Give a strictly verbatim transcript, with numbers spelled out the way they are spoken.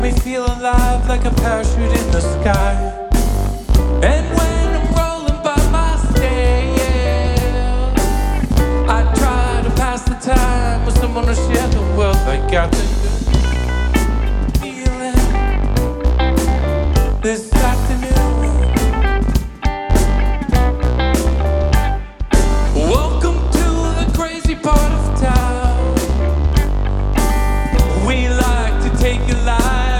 Me feel alive like a parachute in the sky. And when I'm rolling by myself, I try to pass the time with someone to share the world. I got the good feeling. This